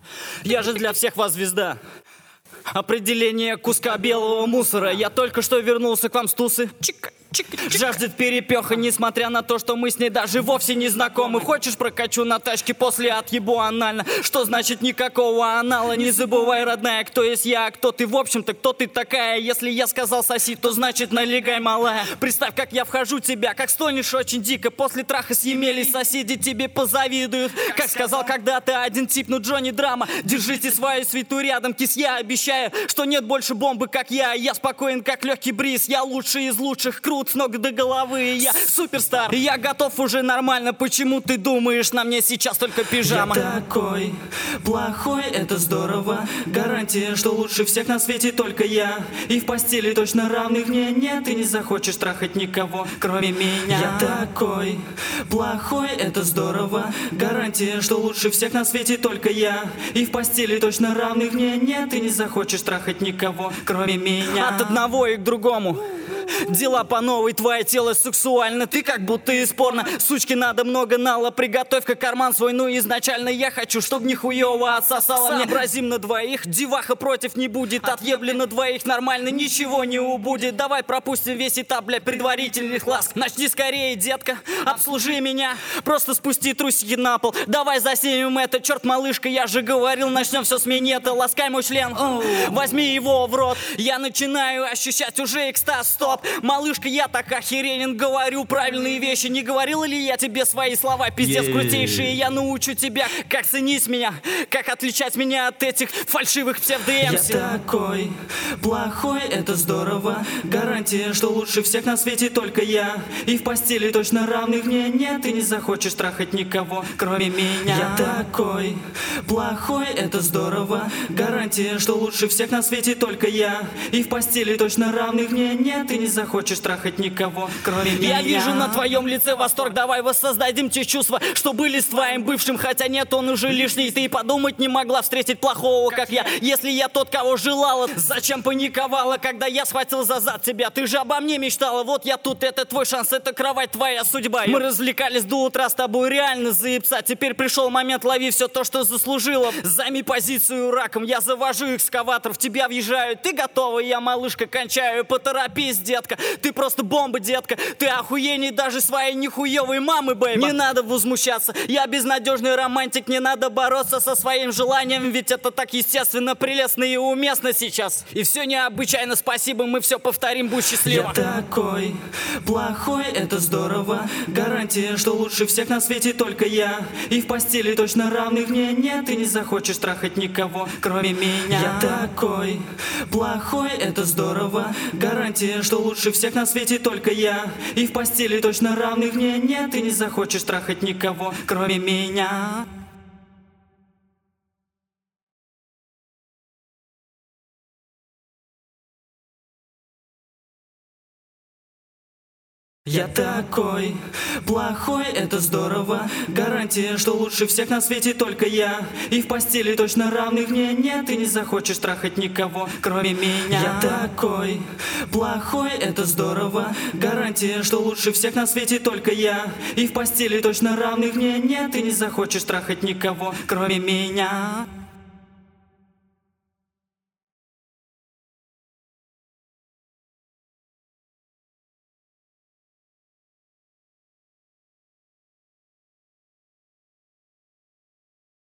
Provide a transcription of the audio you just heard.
Я же для всех вас звезда. Определение куска белого мусора. Я только что вернулся к вам с тусы. Жаждет перепеха, несмотря на то, что мы с ней даже вовсе не знакомы. Хочешь, прокачу на тачке, после отъебу анально. Что значит никакого анала? Не забывай, родная, кто есть я, а кто ты в общем-то, кто ты такая. Если я сказал соси, то значит налегай, малая. Представь, как я вхожу в тебя, как стонешь очень дико. После траха с Емелей соседи тебе позавидуют. Как сказал когда-то один тип, ну Джонни Драма. Держите свою свиту рядом, кис, я обещаю, что нет больше бомбы, как я. Я спокоен, как легкий бриз, я лучший из лучших, крут с ног до головы, я суперстар. Я готов уже нормально, почему ты думаешь, на мне сейчас только пижама? Я такой плохой, это здорово. Гарантия, что лучше всех на свете только я. И в постели точно равных мне нет. Ты не захочешь трахать никого, кроме меня. Я такой плохой, это здорово. Гарантия, что лучше всех на свете только я. И в постели точно равных мне нет. Ты не захочешь трахать никого, кроме меня. От одного и к другому дела по новой, твое тело сексуально, ты как будто из порно. Сучки, надо много нала, приготовь-ка карман свой. Ну изначально я хочу, чтоб нихуево отсосала мне. Сообразим на двоих, деваха против не будет. Отъебли на двоих нормально, ничего не убудет. Давай пропустим весь этап, бля, предварительных ласк. Начни скорее, детка, обслужи меня. Просто спусти трусики на пол. Давай заснимем это, черт, малышка, я же говорил, начнем все с минета. Ласкай мой член, возьми его в рот. Я начинаю ощущать уже экстаз, стоп. Малышка, я так охеренен, говорю правильные вещи. Не говорила ли я тебе свои слова, пиздец крутейшие? Я научу тебя, как ценить меня, как отличать меня от этих фальшивых псевдо-МС. Я такой плохой, это здорово. Гарантия, что лучше всех на свете только я. И в постели точно равных мне нет. Ты не захочешь трахать никого, кроме меня. Я такой плохой, это здорово. Гарантия, что лучше всех на свете только я. И в постели точно равных мне нет. Ты не захочешь трахать никого, кроме меня. Я вижу на твоем лице восторг. Давай воссоздадим те чувства, что были с твоим бывшим. Хотя нет, он уже лишний. Ты и подумать не могла встретить плохого, как я. Если я тот, кого желала, зачем паниковала, когда я схватил за зад тебя? Ты же обо мне мечтала. Вот я тут, это твой шанс, это кровать, твоя судьба. Мы развлекались до утра с тобой, реально заебца. Теперь пришел момент, лови все то, что заслужила. Займи позицию раком, я завожу экскаватор, в тебя въезжаю. Ты готова, я, малышка, кончаю. Поторопись, детка, ты просто бомба, детка. Ты охуенней даже своей нихуевой мамы, бэйба. Не надо возмущаться, я безнадежный романтик. Не надо бороться со своим желанием, ведь это так естественно, прелестно и уместно сейчас. И все необычайно, спасибо, мы все повторим, будь счастлива. Я такой плохой, это здорово. Гарантия, что лучше всех на свете только я. И в постели точно равных мне нет. Ты не захочешь трахать никого, кроме меня. Я такой плохой, это здорово. Гарантия, что лучше всех на свете только я. И в постели точно равных мне нет. Ты не захочешь трахать никого, кроме меня. Я такой плохой, это здорово. Гарантия, что лучше всех на свете только я. И в постели точно равных мне нет. Ты не захочешь трахать никого, кроме меня. Я такой плохой, это здорово. Гарантия, что лучше всех на свете только я. И в постели точно равных мне нет. Ты не захочешь трахать никого, кроме меня.